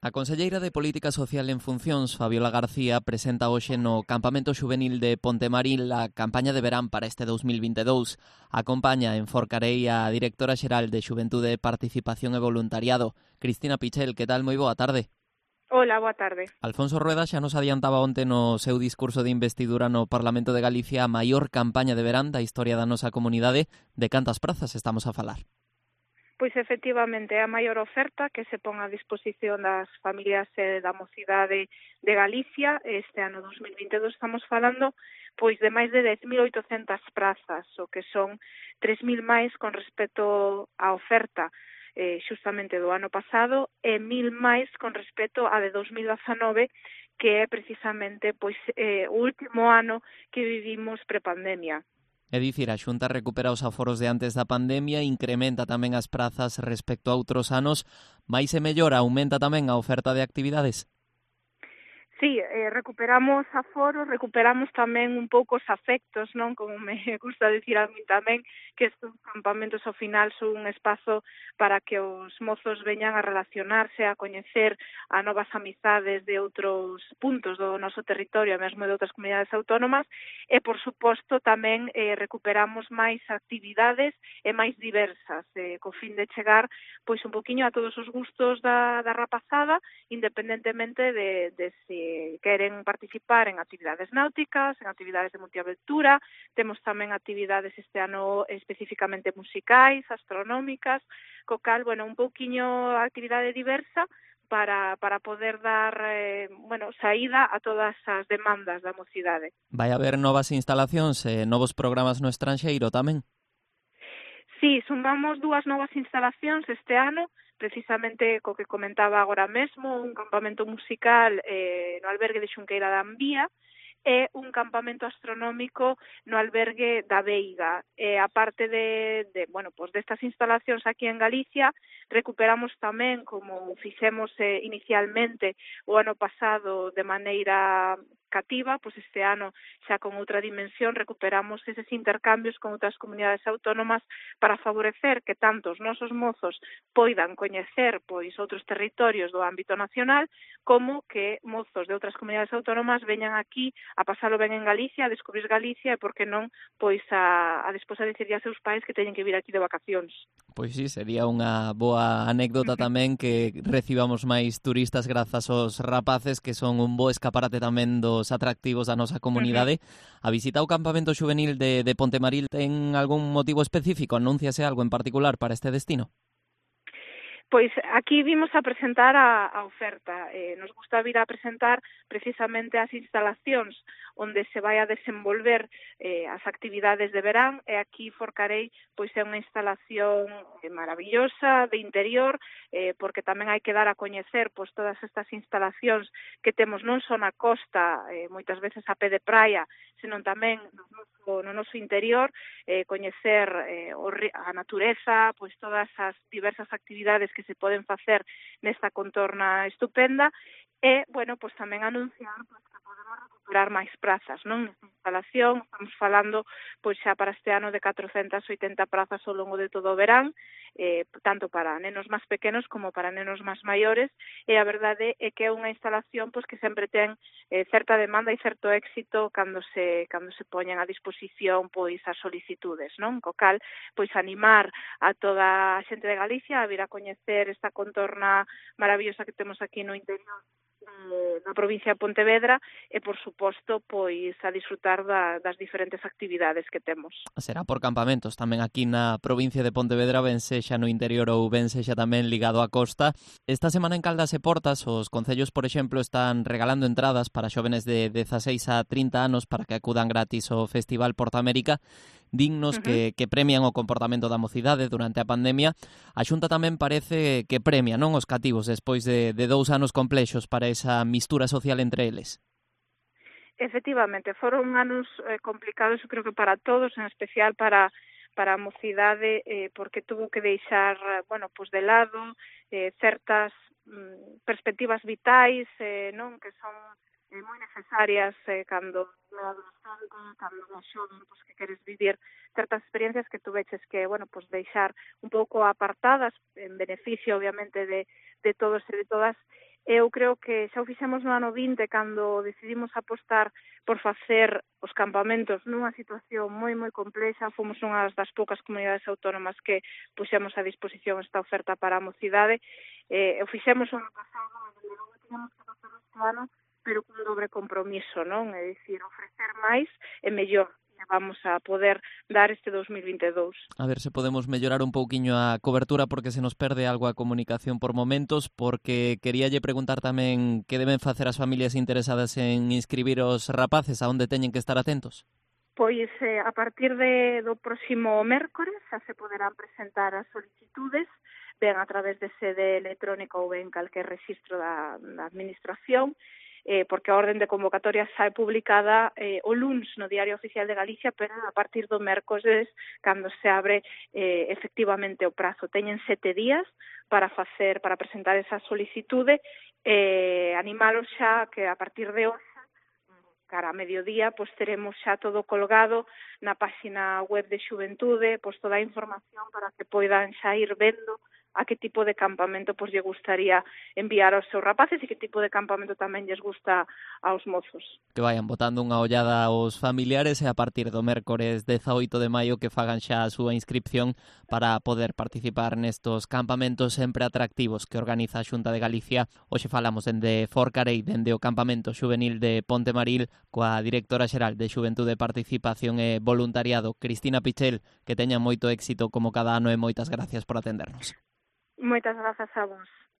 A conselleira de Política Social en funcións, Fabiola García, presenta hoxe no Campamento Xuvenil de Pontemaril a campaña de verán para este 2022. Acompaña en Forcarei a directora xeral de Xuventude, Participación e Voluntariado, Cristina Pichel. Que tal? Moi boa tarde. Hola, boa tarde. Alfonso Rueda xa nos adiantaba onte no seu discurso de investidura no Parlamento de Galicia a maior campaña de verán da historia da nosa comunidade. De cantas prazas estamos a falar? Pois efectivamente é a maior oferta que se pon a disposición das familias da mocidade de Galicia. Este ano 2022 estamos falando pois de máis de 10.800 prazas, o que son 3.000 máis con respecto á oferta xustamente do ano pasado e 1.000 máis con respecto a de 2019, que é precisamente pois o último ano que vivimos prepandemia. É dicir, a Xunta recupera os aforos de antes da pandemia, incrementa tamén as prazas respecto a outros anos, máis e mellor aumenta tamén a oferta de actividades? Sí, recuperamos aforos, recuperamos tamén un pouco os afectos, non? Como me gusta dicir a mí tamén, que estes campamentos ao final son un espazo para que os mozos veñan a relacionarse, a coñecer a novas amizades de outros puntos do noso territorio, mesmo de outras comunidades autónomas, e, por suposto, tamén recuperamos máis actividades e máis diversas, co fin de chegar pois un poquinho a todos os gustos da rapazada, independentemente de se queren participar en actividades náuticas, en actividades de multiaventura. Temos tamén actividades este ano especificamente musicais, astronómicas, co cal, un pouquiño actividade diversa para poder dar saída a todas as demandas da mocidade. Vai haber novas instalacións e novos programas no estranxeiro tamén? Sí, sumamos 2 novas instalacións este ano, precisamente co que comentaba agora mesmo, un campamento musical no albergue de Xunqueira da Ambía e un campamento astronómico no albergue da Veiga. A parte destas instalacións aquí en Galicia, recuperamos tamén, como fixemos inicialmente o ano pasado de maneira cativa, pois este ano xa con outra dimensión recuperamos eses intercambios con outras comunidades autónomas para favorecer que tanto os nosos mozos poidan coñecer pois outros territorios do ámbito nacional, como que mozos de outras comunidades autónomas veñan aquí a pasalo ben en Galicia, a descubrir Galicia e, por que non, pois a despois a dicirlle a seus pais que teñen que vir aquí de vacacións. Pois sí, sería unha boa anécdota tamén que recibamos máis turistas grazas aos rapaces, que son un bo escaparate tamén dos atractivos da nosa comunidade. A visita ao campamento xuvenil de Pontemaril ten algún motivo específico? Anúnciase algo en particular para este destino? Pois aquí vimos a presentar a oferta. Nos gusta vir a presentar precisamente as instalacións onde se vai a desenvolver as actividades de verán, e aquí Forcarei pois é unha instalación maravillosa de interior, porque tamén hai que dar a coñecer pois todas estas instalacións que temos non só na costa, moitas veces a pé de praia, senón tamén no noso interior, coñecer a natureza, pois todas as diversas actividades que se poden facer nesta contorna estupenda e, pois tamén anunciar pois que podemos recuperar máis prazas, non? Nesta instalación estamos falando pois xa para este ano de 480 prazas ao longo de todo o verán, tanto para nenos máis pequenos como para nenos máis maiores, e a verdade é que é unha instalación pois que sempre ten certa demanda e certo éxito cando se poñen a disposición pois as solicitudes, non? Co cal, pois animar a toda a xente de Galicia a vir a coñecer esta contorna maravillosa que temos aquí no interior na provincia de Pontevedra e, por suposto, pois a disfrutar das diferentes actividades que temos. Será por campamentos tamén aquí na provincia de Pontevedra, ben sexa no interior ou ben sexa tamén ligado á costa. Esta semana en Caldas e Portas os concellos, por exemplo, están regalando entradas para xóvenes de 16 a 30 anos para que acudan gratis ao Festival Portamérica, dignos que premian o comportamento da mocidade durante a pandemia. A Xunta tamén parece que premia, non, os cativos despois de 2 anos complexos para esa mistura social entre eles. Efectivamente, foron anos complicados, eu creo que para todos, en especial para a mocidade, porque tuvo que deixar, pois de lado certas perspectivas vitais, non, que son moi necesarias cando é adolescente, cando é xoven, pois que queres vivir certas experiencias que tú veches que, pois deixar un pouco apartadas en beneficio, obviamente, de todos e de todas. Eu creo que xa o fixemos no ano 20 cando decidimos apostar por facer os campamentos nunha situación moi complexa. Fomos unha das poucas comunidades autónomas que puxemos a disposición esta oferta para a mocidade. O fixemos o ano pasado, e logo tivemos que facerlo este ano, pero cun dobre compromiso, non? É dicir, ofrecer máis e mellor. Vamos a poder dar este 2022. A ver se podemos mellorar un pouquiño a cobertura porque se nos perde algo a comunicación por momentos, porque queríalle preguntar tamén que deben facer as familias interesadas en inscribir os rapaces, a onde teñen que estar atentos. Pois a partir do próximo mércores xa se poderán presentar as solicitudes, ben a través de sede electrónica ou ben calquer registro da administración, porque a orden de convocatoria sae publicada o luns no Diario Oficial de Galicia, pero a partir do mércores, cando se abre efectivamente o prazo. Teñen 7 días para presentar esa solicitude, animalos xa que a partir de hoxe, cara a mediodía, pois teremos xa todo colgado na páxina web de Xuventude, pois toda a información para que poidan xa ir vendo a que tipo de campamento pois lle gustaría enviar aos seus rapaces e que tipo de campamento tamén lles gusta aos mozos. Que vayan botando unha ollada aos familiares e a partir do mércores 18 de maio que fagan xa a súa inscripción para poder participar nestos campamentos sempre atractivos que organiza a Xunta de Galicia. Hoxe falamos dende Forcarei, dende o campamento xuvenil de Pontemaril, coa directora xeral de Xuventude, Participación e Voluntariado, Cristina Pichel, que teña moito éxito como cada ano e moitas gracias por atendernos. Moitas grazas a vos.